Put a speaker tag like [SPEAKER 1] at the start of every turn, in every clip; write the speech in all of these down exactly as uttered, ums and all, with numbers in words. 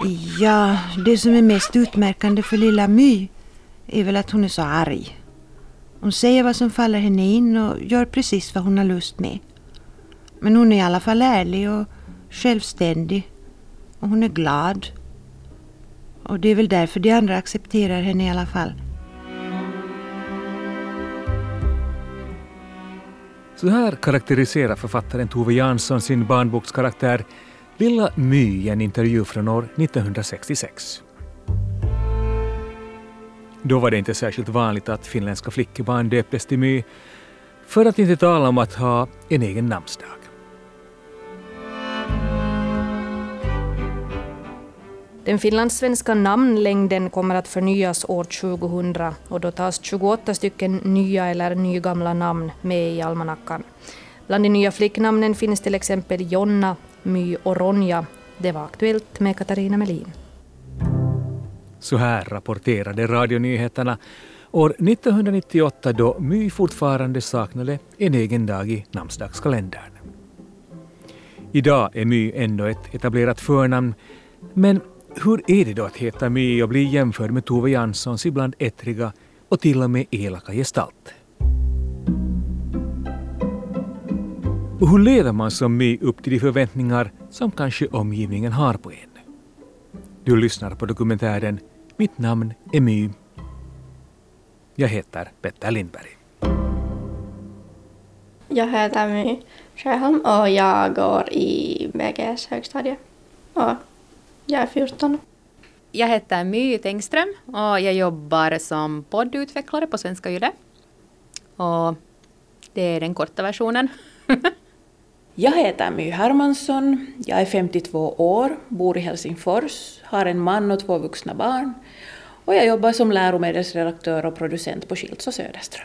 [SPEAKER 1] Ja, det som är mest utmärkande för lilla My är väl att hon är så arg. Hon säger vad som faller henne in och gör precis vad hon har lust med. Men hon är i alla fall ärlig och självständig. Och hon är glad. Och det är väl därför de andra accepterar henne i alla fall.
[SPEAKER 2] Så här karaktäriserar författaren Tove Jansson sin barnbokskaraktär Lilla My i en intervju från år nittonhundrasextiosex. Då var det inte särskilt vanligt att finländska flickebarn döptes till My, för att inte tala om att ha en egen namnsdag.
[SPEAKER 3] Den finlandssvenska namnlängden kommer att förnyas år tjugohundra och då tas tjugoåtta stycken nya eller nygamla namn med i almanackan. Bland de nya flicknamnen finns till exempel Jonna, My och Ronja. Det var aktuellt med Katarina Melin.
[SPEAKER 2] Så här rapporterade radionyheterna år nittonhundranittioåtta då My fortfarande saknade en egen dag i namnsdagskalendern. Idag är My ändå ett etablerat förnamn, men hur är det då att heta My och bli jämförd med Tove Janssons ibland ettriga och till och med elaka gestalt? Och hur lever man som My upp till de förväntningar som kanske omgivningen har på en? Du lyssnar på dokumentären Mitt namn är My. Jag heter Petter Lindberg.
[SPEAKER 4] Jag heter My Sjöholm och jag går i B G S högstadie. Och jag är fjorton.
[SPEAKER 5] Jag heter My Tengström och jag jobbar som poddutvecklare på Svenska Yle. Och det är den korta versionen.
[SPEAKER 6] Jag heter My Hermansson, jag är femtiotvå år, bor i Helsingfors, har en man och två vuxna barn och jag jobbar som läromedelsredaktör och producent på Schilds och Söderström.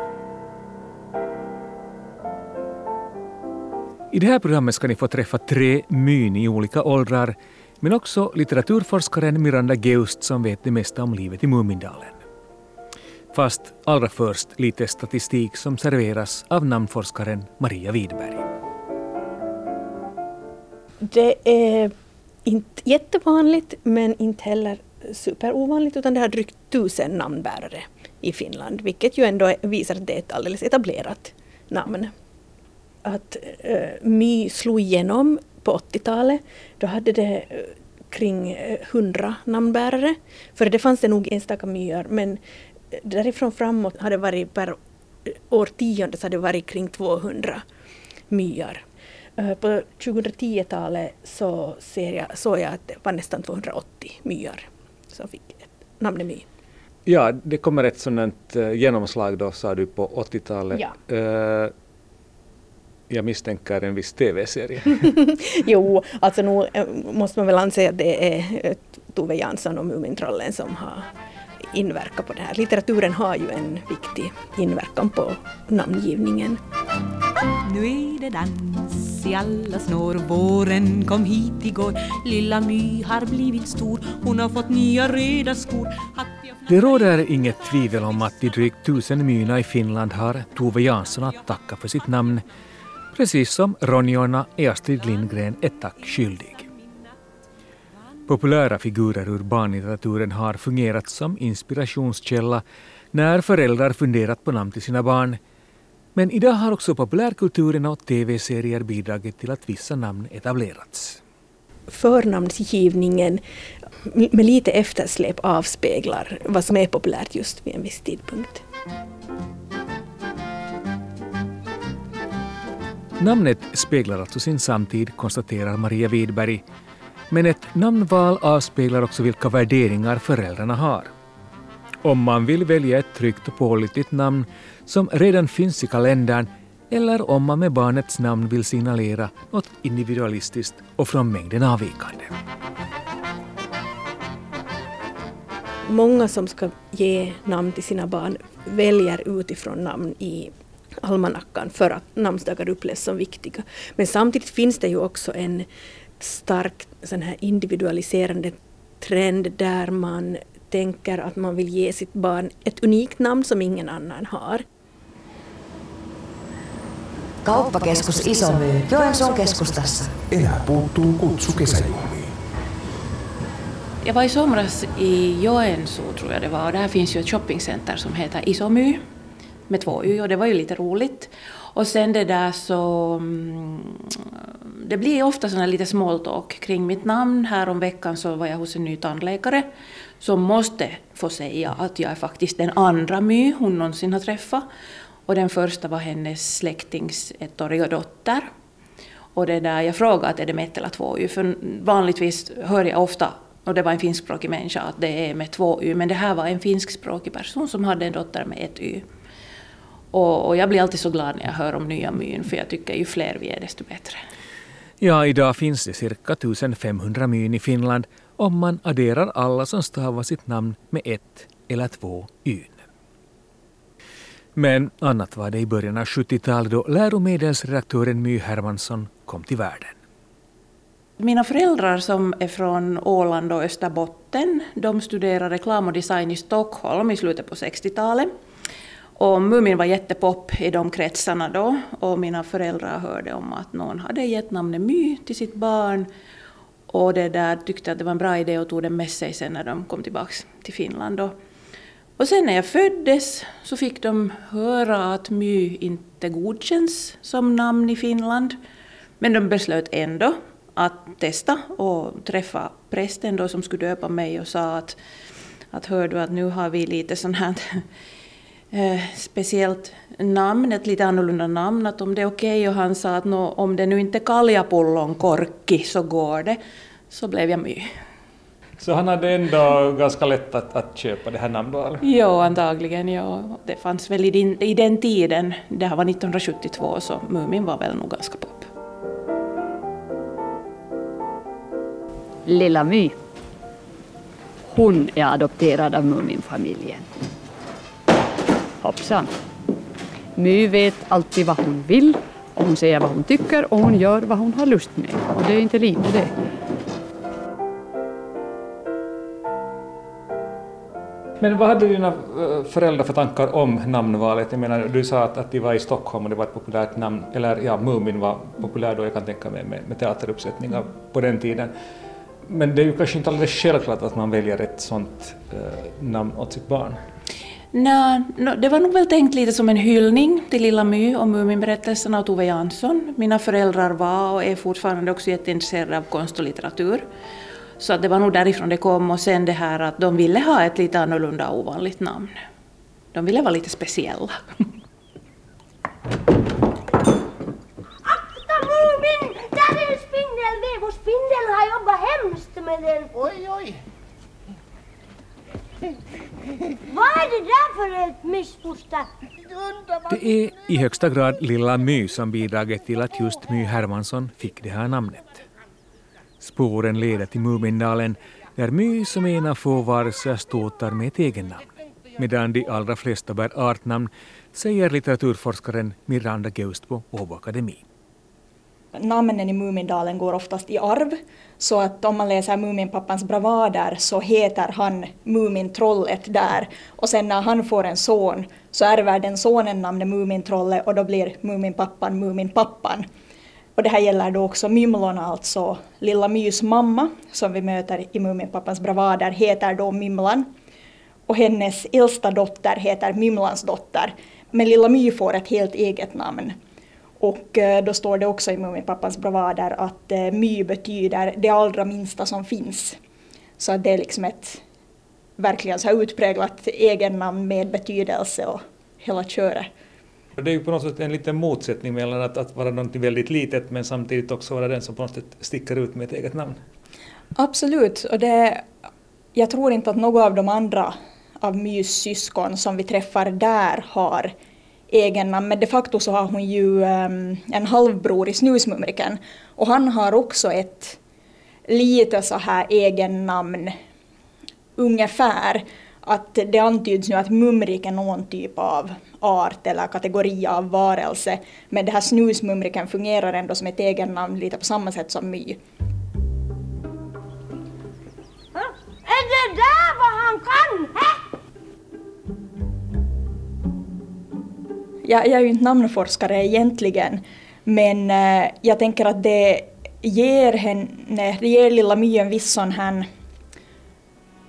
[SPEAKER 2] I det här programmet ska ni få träffa tre myn i olika åldrar, men också litteraturforskaren Miranda Geust som vet det mesta om livet i Mumindalen. Fast allra först lite statistik som serveras av namnforskaren Maria Widberg.
[SPEAKER 7] Det är inte jättevanligt men inte heller superovanligt, utan det har drygt tusen namnbärare i Finland, vilket ju ändå visar att det är ett alldeles etablerat namn. Att uh, My slog igenom på åttiotalet, då hade det uh, kring hundra namnbärare. För det fanns det nog enstaka myar, men därifrån framåt hade det varit per årtionde så hade det varit kring tvåhundra myar. Uh, på tjugohundratio-talet så ser jag, såg jag att det var nästan tvåhundraåttio myar som fick namnet My.
[SPEAKER 2] Ja, det kommer ett sådant uh, genomslag då, sa du, på åttiotalet.
[SPEAKER 7] Ja.
[SPEAKER 2] Uh, Jag misstänker en viss tv-serie.
[SPEAKER 7] Jo, alltså nu måste man väl anse att det är Tove Jansson och Mumintrollen som har inverkat på det här. Litteraturen har ju en viktig inverkan på namngivningen.
[SPEAKER 8] Nu är det dans i alla snår, våren kom hit igår, lilla My har blivit stor, hon har fått nya röda skor.
[SPEAKER 2] Det råder inget tvivel om att de drygt tusen myna i Finland har Tove Jansson att tacka för sitt namn. Precis som Ronjorna är Astrid Lindgren ett tack skyldig. Populära figurer ur barnlitteraturen har fungerat som inspirationskälla när föräldrar funderat på namn till sina barn. Men idag har också populärkulturen och tv-serier bidragit till att vissa namn etablerats.
[SPEAKER 7] Förnamnsgivningen med lite eftersläp avspeglar vad som är populärt just vid en viss tidpunkt.
[SPEAKER 2] Namnet speglar alltså sin samtid, konstaterar Maria Widberg. Men ett namnval avspeglar också vilka värderingar föräldrarna har. Om man vill välja ett tryggt och pålitligt namn som redan finns i kalendern, eller om man med barnets namn vill signalera något individualistiskt och från mängden avvikande.
[SPEAKER 7] Många som ska ge namn till sina barn väljer utifrån namn i almanackan för att namnsdagar upplevs som viktiga. Men samtidigt finns det ju också en stark sån här individualiserande trend där man tänker att man vill ge sitt barn ett unikt namn som ingen annan har.
[SPEAKER 9] Kauppakeskus Isomyy Joensuun keskustassa.
[SPEAKER 10] Enää puuttuu kutsu kesäjuhliin.
[SPEAKER 6] Jag var i somras i Joensuu tror jag det var, och där finns ju ett shoppingcenter som heter Isomy med två y, och det var ju lite roligt. Och sen det där så, det blir ofta sådana lite small talk kring mitt namn. Här om veckan så var jag hos en ny tandläkare som måste få säga att jag är faktiskt den andra My hon någonsin har träffat. Och den första var hennes släktings ettåriga dotter. Och det där, jag frågade att är det med ett eller två y, för vanligtvis hör jag ofta, och det var en finskspråkig människa, att det är med två y, men det här var en finskspråkig person som hade en dotter med ett y. Och, och jag blir alltid så glad när jag hör om nya myn, för jag tycker ju fler vi är desto bättre.
[SPEAKER 2] Ja, idag finns det cirka femtonhundra myn i Finland om man adderar alla som stavar sitt namn med ett eller två yn. Men annat var det i början av sjuttiotalet då läromedelsredaktören My Hermansson kom till världen.
[SPEAKER 6] Mina föräldrar som är från Åland och Österbotten, de studerade reklam och design i Stockholm i slutet på sextiotalet. Och Mumin var jättepop i de kretsarna då, och mina föräldrar hörde om att någon hade gett namnet My till sitt barn. Och det där tyckte att det var en bra idé och tog den med sig sen när de kom tillbaka till Finland då. Och sen när jag föddes så fick de höra att My inte godkänns som namn i Finland. Men de beslöt ändå att testa och träffa prästen då som skulle döpa mig och sa att, att hör du att nu har vi lite sån här eh, speciellt namn, ett lite annorlunda namn, att om det är okej, och han sa att no, om det nu inte är kaljapullon korkki så går det, så blev jag My.
[SPEAKER 2] Så han hade ändå ganska lätt att, att köpa det här namnet?
[SPEAKER 6] Ja, antagligen. Ja. Det fanns väl i, din, i den tiden, det här var nittonhundrasjuttiotvå, så Mumin var väl nog ganska pop.
[SPEAKER 10] Lilla My. Hon är adopterad av Mumin-familjen. Hoppsan. My vet alltid vad hon vill, och hon säger vad hon tycker, och hon gör vad hon har lust med. Och det är inte lite det.
[SPEAKER 2] Men vad hade dina föräldrar för tankar om namnvalet? Jag menar, du sa att, att de var i Stockholm och det var ett populärt namn, eller ja, Mumin var populär då, jag kan tänka mig, med, med teateruppsättningar på den tiden. Men det är ju kanske inte alldeles självklart att man väljer ett sånt eh, namn åt sitt barn.
[SPEAKER 6] Nej, no, det var nog väl tänkt lite som en hyllning till Lilla My och Muminberättelserna av Tove Jansson. Mina föräldrar var och är fortfarande också jätteintresserade av konst och litteratur. Så att det var nog därifrån det kom, och sen det här att de ville ha ett lite annorlunda och ovanligt namn. De ville vara lite speciella.
[SPEAKER 11] Akta Mumin! Där är en spindelväv, och spindeln har jobbat hemskt med den. Oj, oj. Vad är det där för ett missfoster?
[SPEAKER 2] Det är i högsta grad Lilla My som bidragit till att just My Hermansson fick det här namnet. Spåren leder till Mumindalen, där My som en av få varelser ståtar med ett egen namn. Medan de allra flesta bär artnamn, säger litteraturforskaren Miranda Geustbo, Åbo Akademi.
[SPEAKER 12] Namnen i Mumindalen går oftast i arv, så att om man läser Muminpappans bravader så heter han Mumintrollet där, och sen när han får en son så ärver den sonen namnet Mumintrollet, och då blir Muminpappan Muminpappan. Och det här gäller då också Mymlorna, alltså Lilla Mys mamma som vi möter i Muminpappans bravader heter då Mymlan, och hennes äldsta dotter heter Mymlans dotter, men Lilla My får ett helt eget namn. Och då står det också i Muminpappans bravader att My betyder det allra minsta som finns. Så det är liksom ett verkligen så här utpräglat egennamn med betydelse och hela köret.
[SPEAKER 2] Det är ju på något sätt en liten motsättning mellan att, att vara något väldigt litet men samtidigt också vara den som på något sätt sticker ut med ett eget namn.
[SPEAKER 12] Absolut, och det, jag tror inte att några av de andra av Mys syskon som vi träffar där har egen namn, men de facto så har hon ju um, en halvbror i Snusmumriken, och han har också ett lite så här egen namn ungefär, att det antyds nu att mumrik är någon typ av art eller kategori av varelse, men det här Snusmumriken fungerar ändå som ett egen namn lite på samma sätt som My.
[SPEAKER 11] Är det där vad han kan? Hä?
[SPEAKER 12] Jag, jag är ju inte namnforskare egentligen, men eh, jag tänker att det ger henne, det ger Lilla My en viss sån här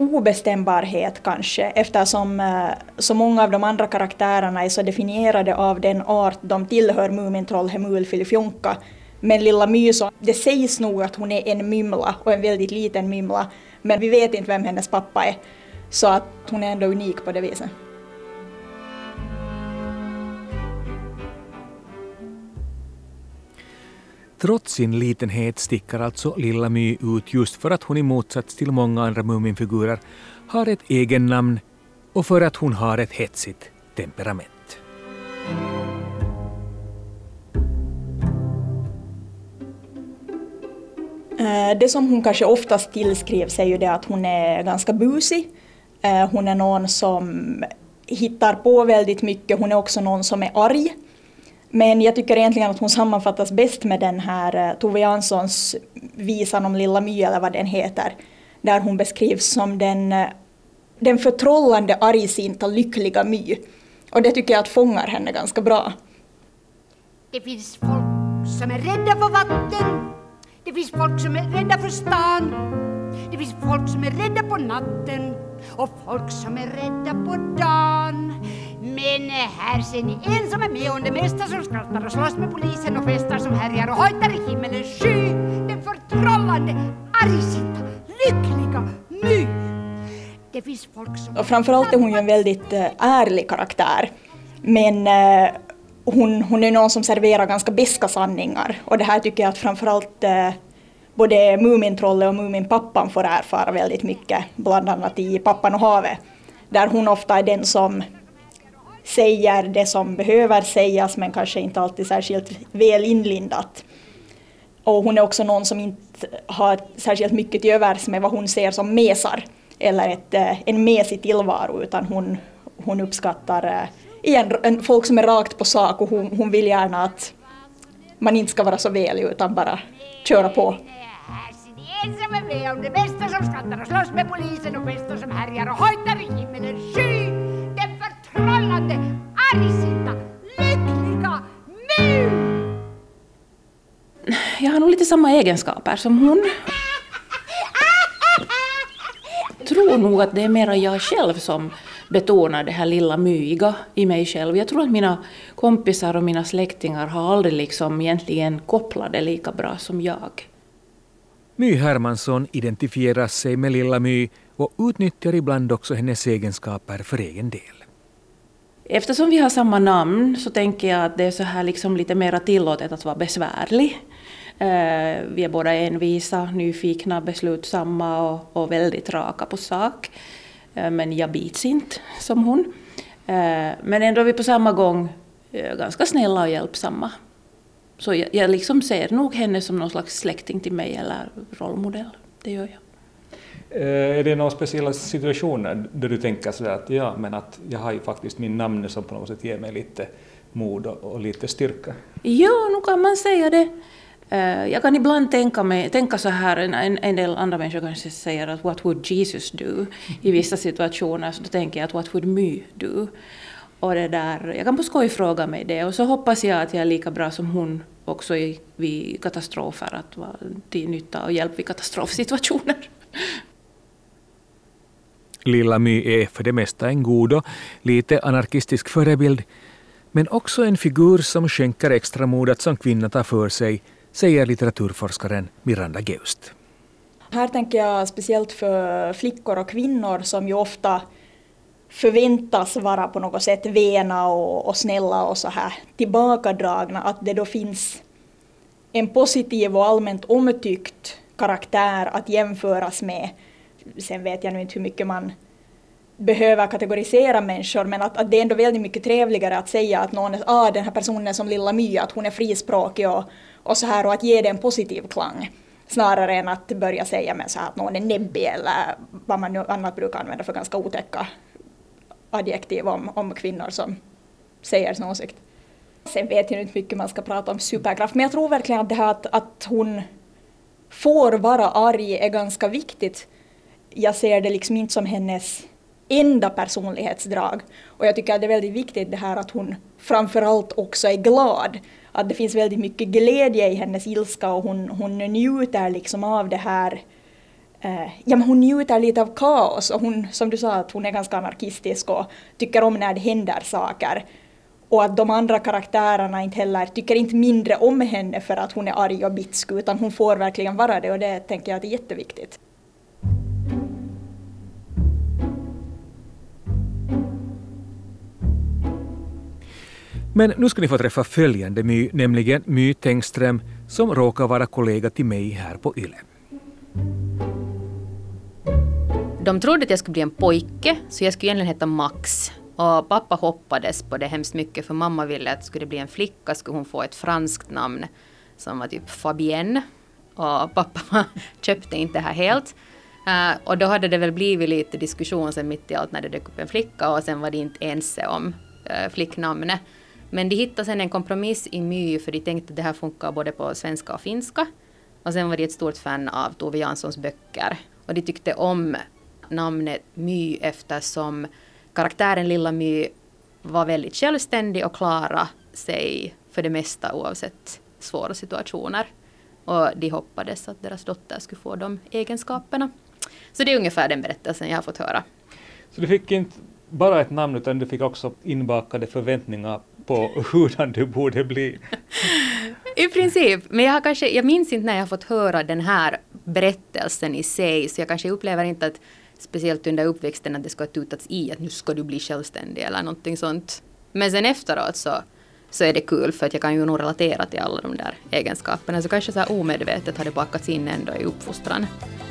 [SPEAKER 12] obestämbarhet kanske, eftersom eh, så många av de andra karaktärerna är så definierade av den art de tillhör, Mumintroll, Hemul, Filifjonka. Men Lilla My, så det sägs nog att hon är en mymla och en väldigt liten mymla, men vi vet inte vem hennes pappa är, så att hon är ändå unik på det viset.
[SPEAKER 2] Trots sin litenhet sticker alltså Lilla My ut just för att hon i motsats till många andra Muminfigurer har ett egen namn och för att hon har ett hetsigt temperament.
[SPEAKER 12] Det som hon kanske oftast tillskrivs är ju det att hon är ganska busig. Hon är någon som hittar på väldigt mycket. Hon är också någon som är arg. Men jag tycker egentligen att hon sammanfattas bäst med den här Tove Janssons visan om Lilla My, eller vad den heter. Där hon beskrivs som den, den förtrollande, argsinta, lyckliga My. Och det tycker jag att fångar henne ganska bra.
[SPEAKER 13] Det finns folk som är rädda för vatten. Det finns folk som är rädda för stan. Det finns folk som är rädda på natten. Och folk som är rädda på dagen. Men här ser ni en som är med om det mesta, som skrattar och slåss med polisen och festar, som härjar och hojtar i himmelens sky. Den förtrollande, argsinta, lyckliga My. Det finns folk som...
[SPEAKER 12] Och framförallt är hon ju en väldigt äh, ärlig karaktär. Men äh, hon, hon är någon som serverar ganska beska sanningar. Och det här tycker jag att framförallt äh, både Mumintrollet och Muminpappan får erfara väldigt mycket. Bland annat i Pappan och havet. Där hon ofta är den som säger det som behöver sägas, men kanske inte alltid särskilt väl inlindat. Och hon är också någon som inte har särskilt mycket till övers med vad hon ser som mesar. Eller ett, en mesig tillvaro, utan hon, hon uppskattar igen, en, folk som är rakt på sak, och hon, hon vill gärna att man inte ska vara så välig utan bara köra på.
[SPEAKER 13] En som är med om det bästa, som skrattar och slåss med polisen och festar, som härjar och hojtar i himmelens sky. Den förtrollande, argsinta, lyckliga My.
[SPEAKER 6] Jag har nog lite samma egenskaper som hon. Jag tror nog att det är mera jag själv som betonar det här lilla myiga i mig själv. Jag tror att mina kompisar och mina släktingar har aldrig liksom egentligen kopplat det lika bra som jag.
[SPEAKER 2] My Hermansson identifierar sig med Lilla My och utnyttjar ibland också hennes egenskaper för egen del.
[SPEAKER 6] Eftersom vi har samma namn så tänker jag att det är så här liksom lite mer tillåtet att vara besvärlig. Vi är båda envisa, nyfikna, beslutsamma och, och väldigt raka på sak. Men jag bits inte som hon. Men ändå är vi på samma gång ganska snälla och hjälpsamma. Så jag, jag liksom ser nog henne som någon slags släkting till mig eller rollmodell. Det gör jag.
[SPEAKER 14] Är det några speciella situationer där du tänker sådär att ja, men att jag har ju faktiskt min namn som på något sätt ger mig lite mod och, och lite styrka?
[SPEAKER 6] Ja, nu kan man säga det. Jag kan ibland tänka, mig, tänka så här, en, en del andra människor kanske säger att what would Jesus do i vissa situationer, så då tänker jag att what would My do? Och det där, jag kan på skoj fråga mig det, och så hoppas jag att jag är lika bra som hon också i, vid katastrofer, att vara till nytta och hjälp vid katastrofsituationer.
[SPEAKER 2] Lilla My är för det mesta en god och lite anarkistisk förebild, men också en figur som skänker extra mod att som kvinna ta för sig, säger litteraturforskaren Miranda Geust.
[SPEAKER 12] Här tänker jag speciellt för flickor och kvinnor som ju ofta förväntas vara på något sätt vena och, och snälla och så här tillbakadragna, att det då finns en positiv och allmänt omtyckt karaktär att jämföras med. Sen vet jag nu inte hur mycket man behöver kategorisera människor, men att, att det är ändå väldigt mycket trevligare att säga att någon är, ah, den här personen är som Lilla My, att hon är frispråkig och, och så här, och att ge det en positiv klang. Snarare än att börja säga med så här att någon är näbbig eller vad man nu annat brukar använda för ganska otäcka adjektiv om, om kvinnor som säger sin åsikt. Sen vet jag inte mycket man ska prata om superkraft, men jag tror verkligen att det här att, att hon får vara arg är ganska viktigt. Jag ser det liksom inte som hennes enda personlighetsdrag. Och jag tycker att det är väldigt viktigt det här att hon framförallt också är glad. Att det finns väldigt mycket glädje i hennes ilska, och hon, hon njuter liksom av det här eh, ja, men hon njuter lite av kaos och hon, som du sa, att hon är ganska anarkistisk och tycker om när det händer saker. Och att de andra karaktärerna inte heller tycker inte mindre om henne för att hon är arg och bitsk, utan hon får verkligen vara det, och det tänker jag att är jätteviktigt.
[SPEAKER 2] Men nu ska ni få träffa följande My, nämligen My Tengström, som råkar vara kollega till mig här på Yle.
[SPEAKER 5] De trodde att jag skulle bli en pojke, så jag skulle egentligen heta Max. Och pappa hoppades på det hemskt mycket, för mamma ville att skulle det bli en flicka skulle hon få ett franskt namn som var typ Fabienne. Och pappa köpte inte det här helt. Uh, och då hade det väl blivit lite diskussion sen mitt i allt när det dök upp en flicka, och sen var det inte ense om uh, flicknamnet. Men de hittade sen en kompromiss i My, för de tänkte att det här funkar både på svenska och finska. Och sen var de ett stort fan av Tove Janssons böcker. Och de tyckte om namnet My eftersom karaktären Lilla My var väldigt självständig och klara sig för det mesta oavsett svåra situationer. Och de hoppades att deras dotter skulle få de egenskaperna. Så det är ungefär den berättelsen jag har fått höra.
[SPEAKER 14] Så du fick inte bara ett namn, utan du fick också inbakade förväntningar på hur du borde bli?
[SPEAKER 5] I princip, men jag, har kanske, jag minns inte när jag har fått höra den här berättelsen i sig, så jag kanske upplever inte att speciellt under uppväxten att det ska ha tutats i att nu ska du bli självständig eller någonting sånt. Men sen efteråt så, så är det kul, för att jag kan ju nog relatera till alla de där egenskaperna, så kanske så här omedvetet har det bakats in ändå i uppfostran.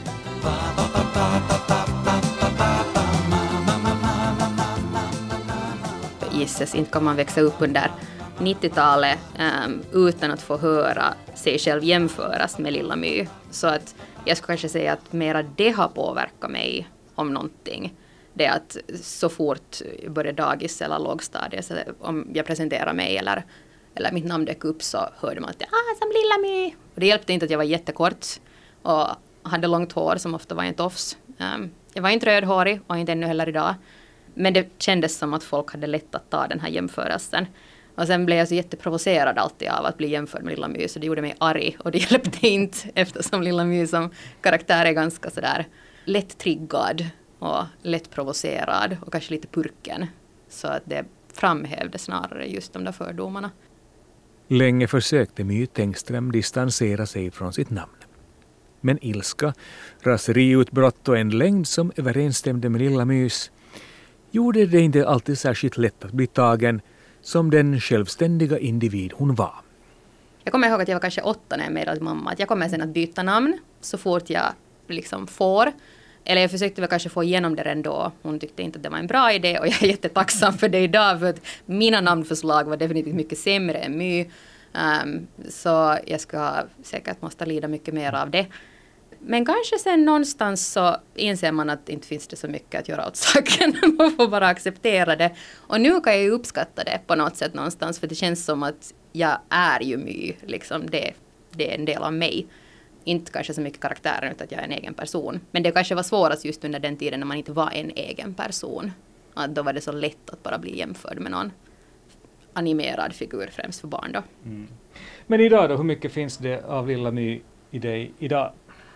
[SPEAKER 5] Gissas, inte kan man växa upp under nittiotalet um, utan att få höra sig själv jämföras med Lilla My. Så att jag skulle kanske säga att mera det har påverkat mig om någonting. Det är att så fort jag började dagis eller lågstadiet, så om jag presenterar mig eller, eller mitt namn dök upp, så hörde man att ah, som Lilla My. Och det hjälpte inte att jag var jättekort och hade långt hår som ofta var en tofs. Um, jag var inte rödhårig och inte ännu heller idag. Men det kändes som att folk hade lätt att ta den här jämförelsen. Och sen blev jag så jätteprovocerad alltid av att bli jämförd med Lilla My, så det gjorde mig arg. Och det hjälpte inte, eftersom Lilla My som karaktär är ganska sådär lätt triggad och lätt provocerad och kanske lite purken. Så att det framhävde snarare just de där fördomarna.
[SPEAKER 2] Länge försökte My Tengström distansera sig från sitt namn. Men ilska, raseriutbrott och en längd som överensstämde med Lilla Mys gjorde det inte alltid särskilt lätt att bli tagen som den självständiga individ hon var.
[SPEAKER 5] Jag kommer ihåg att jag var kanske åtta när jag meddelade mamma att jag kommer sen att byta namn så fort jag liksom får. Eller jag försökte väl kanske få igenom det ändå. Hon tyckte inte att det var en bra idé, och jag är jättetacksam för det idag, för att mina namnförslag var definitivt mycket sämre än My. Um, så jag ska säkert måste lida mycket mer av det. Men kanske sen någonstans så inser man att inte finns det så mycket att göra åt saken. Man får bara acceptera det. Och nu kan jag ju uppskatta det på något sätt någonstans, för det känns som att jag är ju My. Liksom det, det är en del av mig. Inte kanske så mycket karaktären, utan att jag är en egen person. Men det kanske var svårast just under den tiden när man inte var en egen person. Att då var det så lätt att bara bli jämförd med någon animerad figur, främst för barn då.
[SPEAKER 14] Mm. Men idag då, hur mycket finns det av Lilla My i dig idag?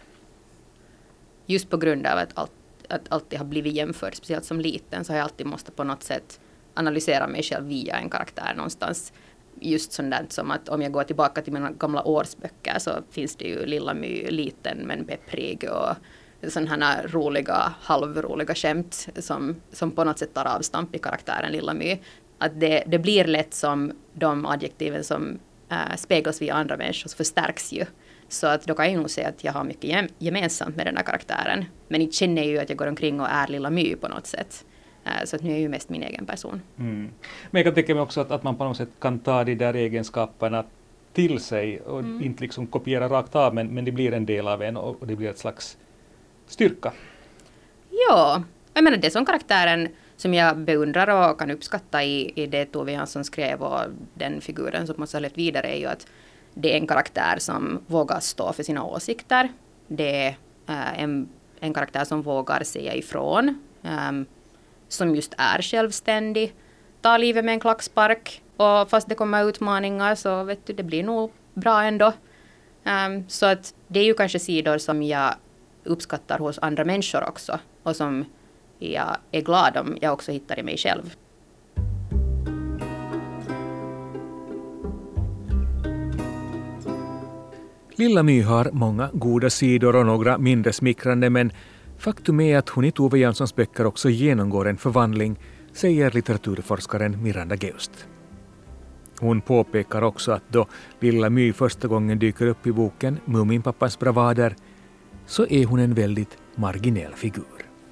[SPEAKER 5] Just på grund av att, allt, att alltid har blivit jämförd, speciellt som liten, så har jag alltid måste på något sätt analysera mig själv via en karaktär någonstans. Just sådant som att om jag går tillbaka till mina gamla årsböcker, så finns det ju Lilla My liten men pepprig och sådana här roliga, halvroliga skämt som, som på något sätt tar avstamp i karaktären Lilla My. Att det, det blir lätt som de adjektiven som äh, speglas via andra människor, så förstärks ju. Så att då kan jag nog säga att jag har mycket gem- gemensamt med den här karaktären. Men jag känner ju att jag går omkring och är Lilla My på något sätt. Uh, så att nu är jag ju mest min egen person.
[SPEAKER 14] Mm. Men jag kan tänka mig också att, att man på något sätt kan ta de där egenskaperna till sig och mm. inte liksom kopiera rakt av, men, men det blir en del av en och, och det blir ett slags styrka.
[SPEAKER 5] Ja, jag menar det som karaktären som jag beundrar och kan uppskatta i, i det Tove Jansson skrev och den figuren som måste ha levt vidare är ju att det är en karaktär som vågar stå för sina åsikter. Det är uh, en, en karaktär som vågar säga ifrån. Um, som just är självständig. Tar livet med en klackspark. Och fast det kommer utmaningar så vet du, det blir nog bra ändå. Um, så att det är ju kanske sidor som jag uppskattar hos andra människor också och som jag är glad om jag också hittar i mig själv.
[SPEAKER 2] Lilla My har många goda sidor och några mindre smickrande, men faktum är att hon i Tove Janssons böcker också genomgår en förvandling, säger litteraturforskaren Miranda Geust. Hon påpekar också att då Lilla My första gången dyker upp i boken Muminpappans bravader så är hon en väldigt marginell figur.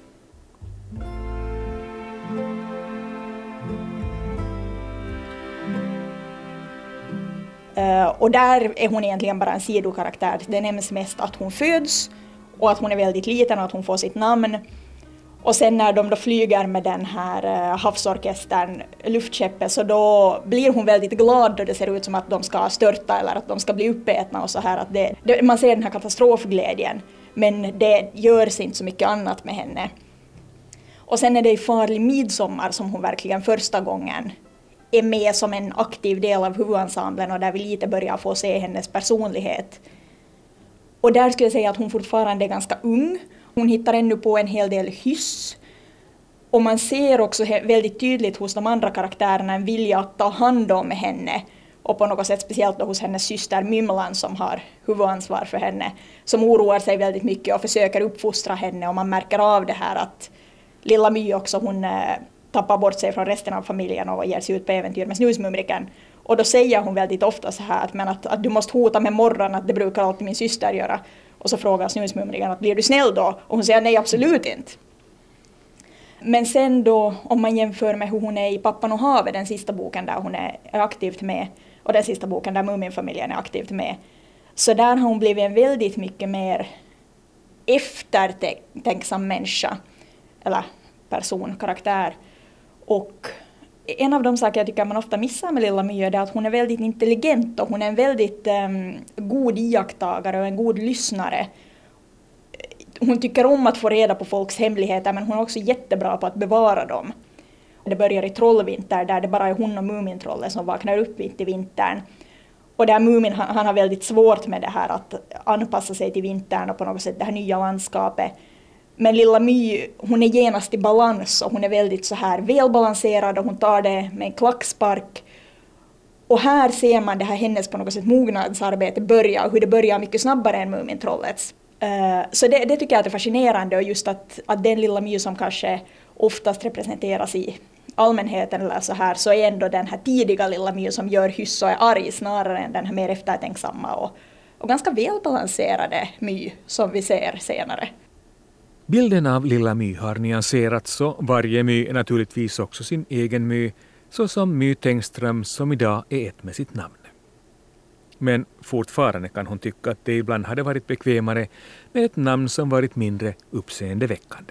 [SPEAKER 12] Uh, och där är hon egentligen bara en sidokaraktär. Det nämns mest att hon föds och att hon är väldigt liten och att hon får sitt namn. Och sen när de då flyger med den här uh, havsorkestern, luftskeppet, så då blir hon väldigt glad då det ser ut som att de ska störta eller att de ska bli uppätna och så här. Att det, det, man ser den här katastrofglädjen, men det görs inte så mycket annat med henne. Och sen är det i Farlig midsommar som hon verkligen första gången är med som en aktiv del av huvudensemblen och där vi lite börjar få se hennes personlighet. Och där skulle jag säga att hon fortfarande är ganska ung. Hon hittar ännu på en hel del hyss. Och man ser också väldigt tydligt hos de andra karaktärerna en vilja att ta hand om henne. Och på något sätt speciellt då hos hennes syster Mymlan som har huvudansvar för henne. Som oroar sig väldigt mycket och försöker uppfostra henne. Och man märker av det här att Lilla My också, hon tappar bort sig från resten av familjen och ger sig ut på äventyr med Snusmumriken. Och då säger hon väldigt ofta så här att, men att, att du måste hota med morgon, att det brukar alltid min syster göra. Och så frågar Snusmumriken att blir du snäll då? Och hon säger nej, absolut inte. Men sen då, om man jämför med hur hon är i Pappan och havet, den sista boken där hon är aktivt med, och den sista boken där Muminfamiljen är aktivt med, så där har hon blivit en väldigt mycket mer eftertänksam människa, eller person, karaktär. Och en av de saker jag tycker man ofta missar med Lilla My är att hon är väldigt intelligent och hon är en väldigt um, god iakttagare och en god lyssnare. Hon tycker om att få reda på folks hemligheter, men hon är också jättebra på att bevara dem. Det börjar i Trollvinter där det bara är hon och Mumintrollen som vaknar upp mitt i vintern. Och där Mumin han, han har väldigt svårt med det här att anpassa sig till vintern och på något sätt det här nya landskapet. Men Lilla My, hon är genast i balans och hon är väldigt så här välbalanserad och hon tar det med en klackspark. Och här ser man det här hennes på något sätt mognadsarbete börja och hur det börjar mycket snabbare än Mumintrollets. Uh, så det, det tycker jag är fascinerande och just att, att den Lilla My som kanske oftast representeras i allmänheten eller så här, så är ändå den här tidiga Lilla My som gör hyss och är arg snarare än den här mer eftertänksamma och, och ganska välbalanserade My som vi ser senare.
[SPEAKER 2] Bilden av Lilla My har nyanserats och varje My är naturligtvis också sin egen My, så som My Tengström som idag är ett med sitt namn. Men fortfarande kan hon tycka att det ibland hade varit bekvämare med ett namn som varit mindre uppseendeväckande.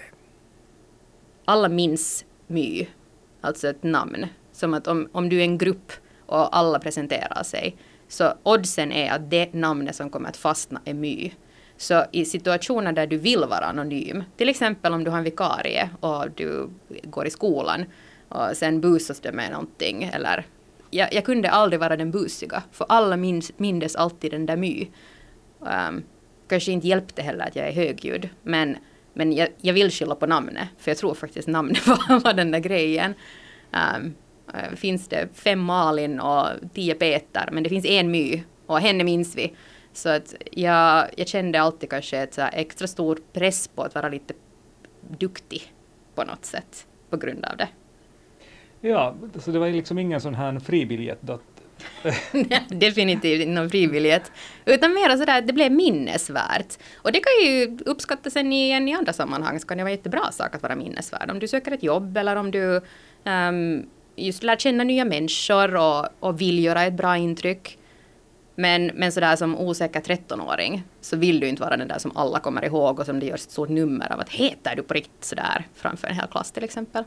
[SPEAKER 5] Alla minns My, alltså ett namn. Som att om, om du är en grupp och alla presenterar sig, så oddsen är att det namnet som kommer att fastna är My. Så i situationer där du vill vara anonym, till exempel om du har en vikarie och du går i skolan och sen busas du med någonting, eller jag, jag kunde aldrig vara den busiga, för alla minns, mindes alltid den där My. Um, kanske inte hjälpte heller att jag är högljudd, men, men jag, jag vill skylla på namnet, för jag tror faktiskt namnet var, var den där grejen. Um, uh, finns det fem Malin och tio Peter, men det finns en My och henne minns vi. Så att jag, jag kände alltid kanske ett så här extra stor press på att vara lite duktig på något sätt på grund av det.
[SPEAKER 14] Ja, så det var liksom ingen sån här fribiljett då?
[SPEAKER 5] Definitivt inte någon fribiljett. Utan mer sådär att det blev minnesvärt. Och det kan ju uppskattas sen igen i andra sammanhang, så kan det vara jättebra sak att vara minnesvärd. Om du söker ett jobb eller om du um, just lär känna nya människor och, och vill göra ett bra intryck. Men, men sådär som osäker trettonåring så vill du inte vara den där som alla kommer ihåg och som det görs ett stort nummer av att heter du på riktigt sådär framför en hel klass till exempel.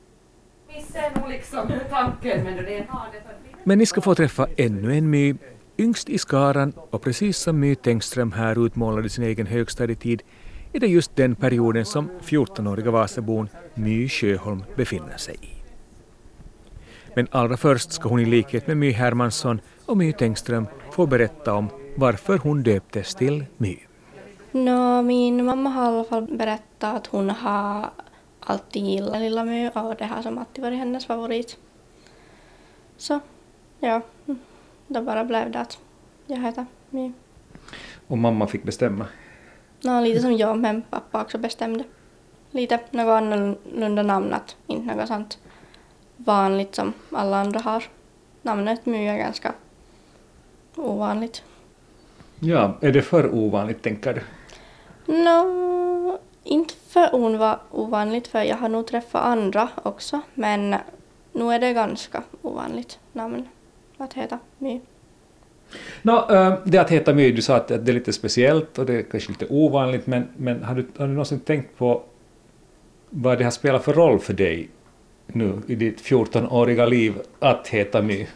[SPEAKER 2] Men ni ska få träffa ännu en My, yngst i skaran, och precis som My Tengström här utmålade sin egen högstadietid är det just den perioden som fjortonåriga Vasabon My Sjöholm befinner sig i. Men allra först ska hon i likhet med My Hermansson och My Tengström få berätta om varför hon döptes till My.
[SPEAKER 4] No, min mamma har i alla fall berättat att hon har alltid gillat Lilla My och det har som alltid varit hennes favorit. Så, ja, då bara blev det att jag heter My.
[SPEAKER 14] Och mamma fick bestämma?
[SPEAKER 4] No, lite som jag, men pappa också bestämde. Lite något annorlunda namn, att inte något sånt vanligt som alla andra har. Namnet My är ganska ovanligt.
[SPEAKER 14] Ja, är det för ovanligt, tänker du?
[SPEAKER 4] No, inte för ova- ovanligt, för jag har nog träffat andra också, men nu är det ganska ovanligt namn att heta My.
[SPEAKER 14] No, det att heta My, du sa att det är lite speciellt och det är kanske lite ovanligt, men, men har, du, har du någonsin tänkt på vad det har spelat för roll för dig nu i ditt fjortonåriga liv att heta My?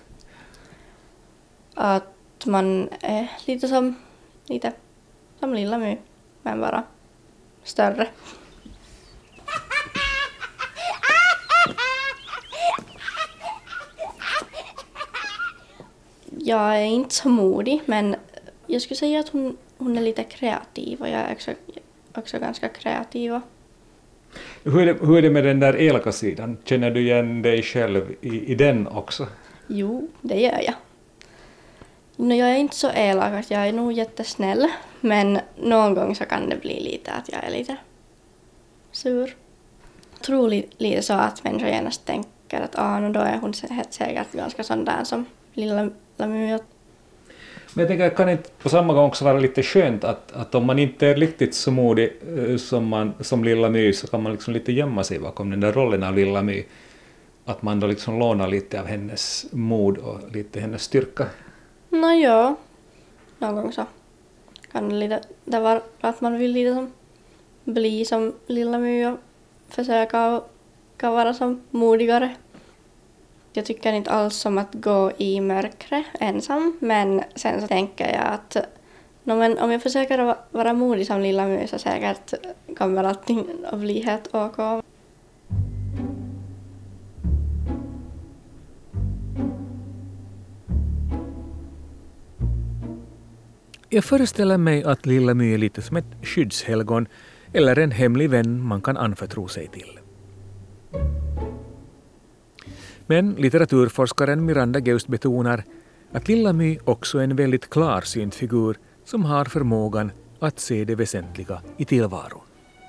[SPEAKER 4] Att man är lite som, lite som Lilla My, men bara större. Jag är inte så modig, men jag skulle säga att hon, hon är lite kreativ och jag är också, också ganska kreativ.
[SPEAKER 14] Hur är, det, hur är det med den där elaka sidan? Känner du igen dig själv i, i den också?
[SPEAKER 4] Jo, det gör jag. No, jag är inte så elak, att jag är nog jättesnäll, men någon gång så kan det bli lite att jag är lite sur. Jag tror li, lite så att människor genast tänker att ah, no, då är hon säkert ganska sån där som Lilla My.
[SPEAKER 14] Men jag tänker, kan det inte på samma gång också vara lite skönt att, att om man inte är riktigt så modig som, man, som Lilla My, så kan man liksom lite gömma sig bakom den där rollen av Lilla My. Att man då liksom lånar lite av hennes mod och lite hennes styrka.
[SPEAKER 4] Nå ja, någon gång så kan det lite, det vara att man vill lite som bli som Lilla My och försöka kan vara som modigare. Jag tycker inte alls om att gå i mörkret ensam, men sen så tänker jag att no, men om jag försöker vara modig som Lilla My så säkert kommer allting att bli helt okej.
[SPEAKER 2] Jag föreställer mig att Lilla My är lite som ett skyddshelgon eller en hemlig vän man kan anförtro sig till. Men litteraturforskaren Miranda Geust betonar att Lilla My också är en väldigt klarsynt figur som har förmågan att se det väsentliga i tillvaron.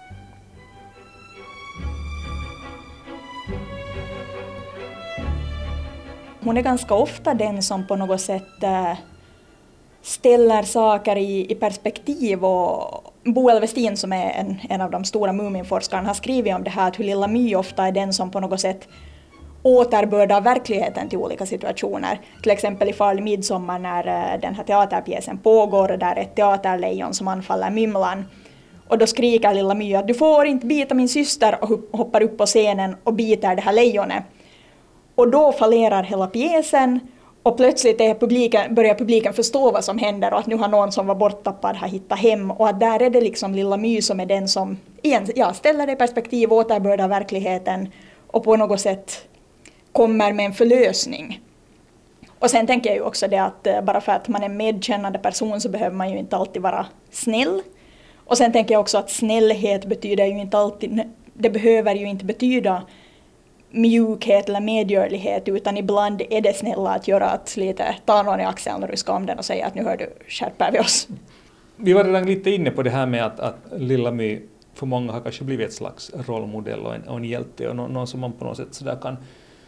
[SPEAKER 12] Hon är ganska ofta den som på något sätt äh, ställer saker i, i perspektiv, och Boel Westin som är en, en av de stora Muminforskarna har skrivit om det här, att hur Lilla My ofta är den som på något sätt återbördar verkligheten till olika situationer. Till exempel i Farlig midsommar när den här teaterpjäsen pågår och där är ett teaterlejon som anfaller Mymlan. Och då skriker Lilla My att du får inte bita min syster, och hoppar upp på scenen och biter det här lejonet. Och då fallerar hela pjäsen och plötsligt är publiken, börjar publiken förstå vad som händer och att nu har någon som var borttappad har hittat hem, och att där är det liksom Lilla My som är den som igen, ja, ställer det i perspektiv, återbördar verkligheten och på något sätt kommer med en förlösning. Och sen tänker jag ju också det att bara för att man är en medkännande person så behöver man ju inte alltid vara snäll. Och sen tänker jag också att snällhet betyder ju inte alltid, det behöver ju inte betyda mjukhet eller medgörlighet, utan ibland är det snälla att göra att lite ta någon i axeln när du ska om den och säga att nu hör du, skärper vi oss.
[SPEAKER 14] Vi var redan lite inne på det här med att, att Lilla My för många har kanske blivit ett slags rollmodell och en, och en hjälte och någon, någon som man på något sätt sådär kan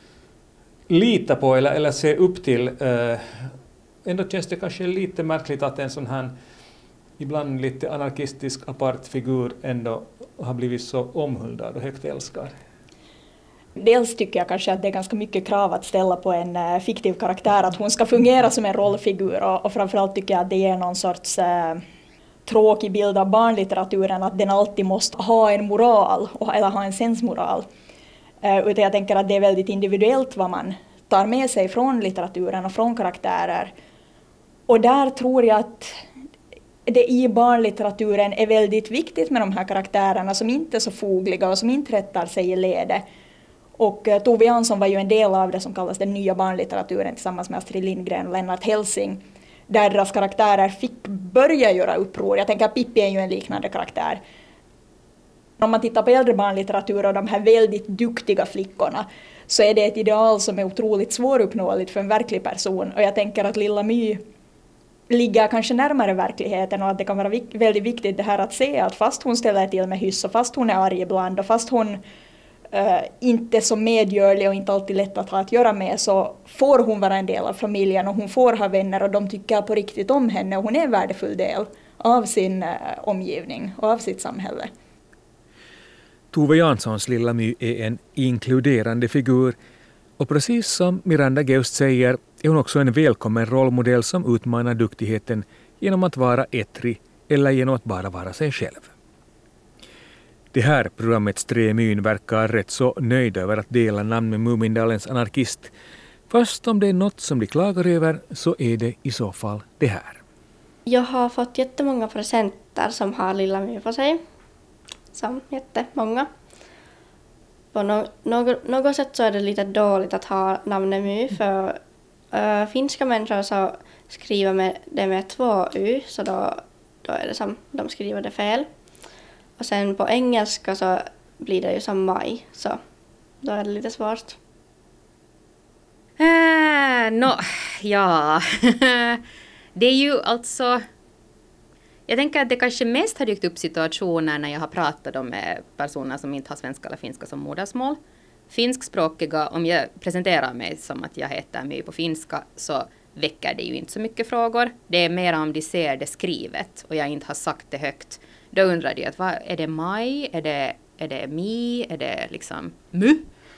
[SPEAKER 14] lita på eller, eller se upp till. Uh, ändå känns det kanske lite märkligt att en sån här ibland lite anarkistisk apart figur ändå har blivit så omhuldad och högt älskad.
[SPEAKER 12] Dels tycker jag kanske att det är ganska mycket krav att ställa på en uh, fiktiv karaktär, att hon ska fungera som en rollfigur, och, och framförallt tycker jag att det ger någon sorts uh, tråkig bild av barnlitteraturen, att den alltid måste ha en moral och, eller ha en sensmoral. Uh, utan jag tänker att det är väldigt individuellt vad man tar med sig från litteraturen och från karaktärer. Och där tror jag att det i barnlitteraturen är väldigt viktigt med de här karaktärerna som inte är så fogliga och som inte rättar sig i ledet. Och uh, Tove Jansson var ju en del av det som kallas den nya barnlitteraturen tillsammans med Astrid Lindgren och Lennart Hellsing. där deras karaktärer fick börja göra uppror. Jag tänker att Pippi är ju en liknande karaktär. Om man tittar på äldre barnlitteratur och de här väldigt duktiga flickorna så är det ett ideal som är otroligt svåruppnåeligt för en verklig person. Och jag tänker att Lilla My ligger kanske närmare verkligheten och att det kan vara vik- väldigt viktigt det här att se att fast hon ställer till med hyss och fast hon är arg ibland och fast hon uh, inte är så medgörlig och inte alltid lätt att ha att göra med så får hon vara en del av familjen och hon får ha vänner och de tycker på riktigt om henne och hon är en värdefull del av sin uh, omgivning och av sitt samhälle.
[SPEAKER 2] Tove Janssons Lilla My är en inkluderande figur och precis som Miranda Geust säger är hon också en välkommen rollmodell som utmanar duktigheten genom att vara ettrig eller genom att bara vara sig själv. Det här programmets tre myn verkar rätt så nöjda över att dela namn med Mumindalens anarkist. Fast om det är något som de klagar över så är det i så fall det här.
[SPEAKER 4] Jag har fått jättemånga presenter som har Lilla My på sig. Som jättemånga. På no- något, något sätt så är det lite dåligt att ha namnet My för äh, finska människor så skriver med det med två u så då, då är det som de skriver det fel. Och sen på engelska så blir det ju som maj så då är det lite svårt.
[SPEAKER 5] Äh, no, ja, det är ju alltså... Jag tänker att det kanske mest har dykt upp situationer när jag har pratat med personer som inte har svenska eller finska som modersmål. Finskspråkiga, om jag presenterar mig som att jag heter My på finska så väcker det ju inte så mycket frågor. Det är mer om de ser det skrivet och jag inte har sagt det högt. Då undrar de att vad, är det maj? Är det, är det mi? Är det liksom mu?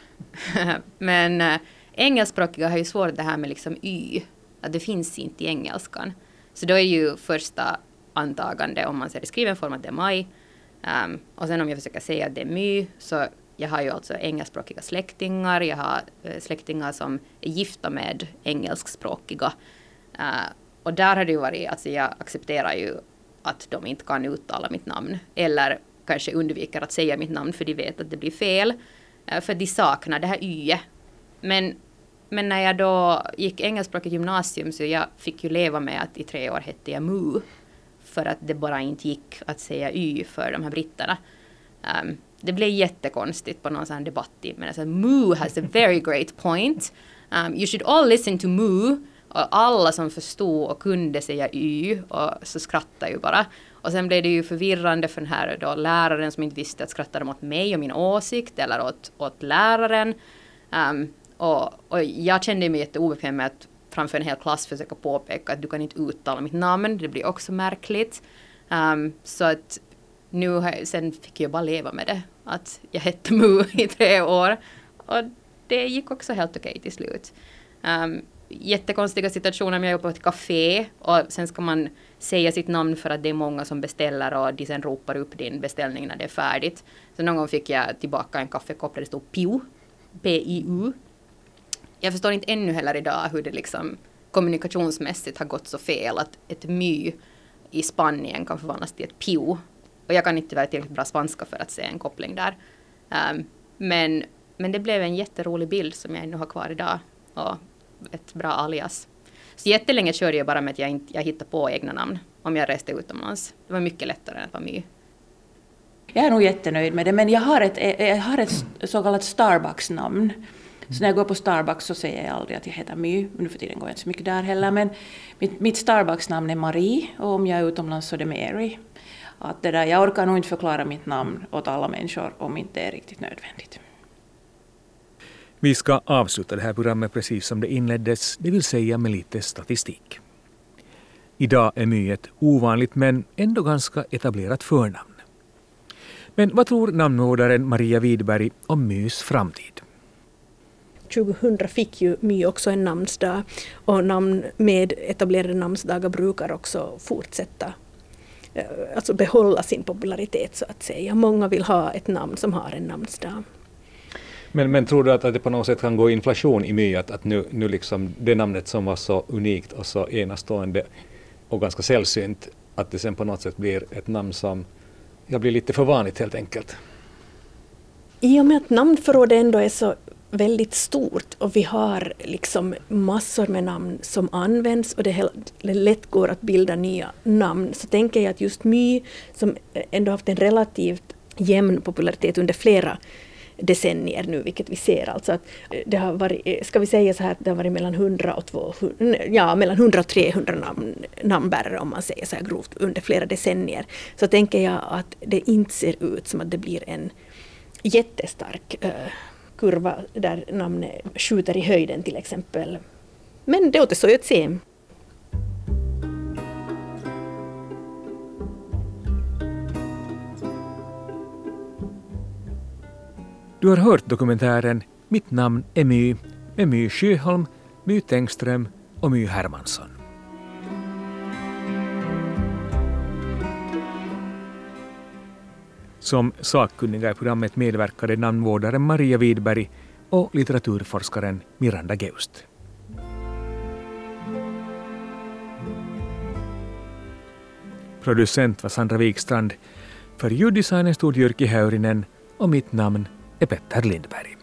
[SPEAKER 5] Men äh, engelskspråkiga har ju svårt det här med liksom y. Att det finns inte i engelskan. Så då är ju första antagande om man ser i skriven form att det är maj. Um, och sen om jag försöker säga att det är my så jag har ju alltså engelskspråkiga släktingar. Jag har uh, släktingar som är gifta med engelskspråkiga. Uh, och där har det ju varit, alltså jag accepterar ju att de inte kan uttala mitt namn. Eller kanske undviker att säga mitt namn för de vet att det blir fel. Uh, för de saknar det här y. Men, men när jag då gick engelskspråkigt gymnasium så jag fick ju leva med att i tre år hette jag Mu. För att det bara inte gick att säga y för de här britterna. Um, det blev jättekonstigt på någon sån debatt. Men alltså, Mu has a very great point. Um, you should all listen to Mu. Och alla som förstod och kunde säga y. Och så skrattade ju bara. Och sen blev det ju förvirrande för den här då, läraren som inte visste att skrattade de åt mig och min åsikt. Eller åt, åt läraren. Um, och, och jag kände mig jätteobekväm med att framför en hel klass försöka påpeka att du kan inte uttala mitt namn. Det blir också märkligt. Um, så att nu har, sen fick jag bara leva med det. Att jag hette Mu i tre år. Och det gick också helt okej till slut. Um, jättekonstiga situationer om jag är på ett café och sen ska man säga sitt namn för att det är många som beställer och de sen ropar upp din beställning när det är färdigt. Så någon gång fick jag tillbaka en kaffekopp där det stod Piu. P I U. Jag förstår inte ännu heller idag hur det liksom kommunikationsmässigt har gått så fel att ett my i Spanien kan förvandlas till ett piu. Och jag kan inte vara tillräckligt bra spanska för att se en koppling där. Um, men, men det blev en jätterolig bild som jag ännu har kvar idag. Och ett bra alias. Så jättelänge körde jag bara med att jag, inte, jag hittade på egna namn om jag reste utomlands. Det var mycket lättare än att vara my.
[SPEAKER 6] Jag är nog jättenöjd med det, men jag har ett, jag har ett så kallat Starbucks-namn. Så när jag går på Starbucks så säger jag aldrig att jag heter My. Nu för tiden går jag inte så mycket där heller. Men mitt, mitt Starbucks-namn är Marie och om jag är utomlands så är det Mary. Att det där, jag orkar nog inte förklara mitt namn åt alla människor om inte är riktigt nödvändigt.
[SPEAKER 2] Vi ska avsluta det här programmet precis som det inleddes, det vill säga med lite statistik. Idag är My ett ovanligt men ändå ganska etablerat förnamn. Men vad tror namnvårdaren Maria Widberg om Mys framtid?
[SPEAKER 7] tjugohundra fick ju My också en namnsdag och namn med etablerade namnsdagar brukar också fortsätta, alltså behålla sin popularitet så att säga. Många vill ha ett namn som har en namnsdag.
[SPEAKER 14] Men, men tror du att, att det på något sätt kan gå inflation i My? Att, att nu, nu liksom det namnet som var så unikt och så enastående och ganska sällsynt, att det sen på något sätt blir ett namn som jag blir lite för vanligt helt enkelt?
[SPEAKER 7] I och med att namnförrådet ändå är så väldigt stort och vi har liksom massor med namn som används och det hel- lätt går att bilda nya namn, så tänker jag att just My, som ändå haft en relativt jämn popularitet under flera decennier nu, vilket vi ser alltså att det har varit, ska vi säga så här, att det har varit mellan hundra och tvåhundra, ja mellan hundra och trehundra namn, namnbärare om man säger så här grovt under flera decennier, så tänker jag att det inte ser ut som att det blir en jättestark uh, kurva där namnet skjuter i höjden till exempel. Men det återstår ju att se.
[SPEAKER 2] Du har hört dokumentären Mitt namn är My med My Sjöholm, My Tengström och My Hermansson. Som sakkunniga i programmet medverkade namnvårdaren Maria Widberg och litteraturforskaren Miranda Geust. Producent var Sandra Wikstrand. För ljuddesignen stod Jyrki Häyrinen och mitt namn är Petter Lindberg.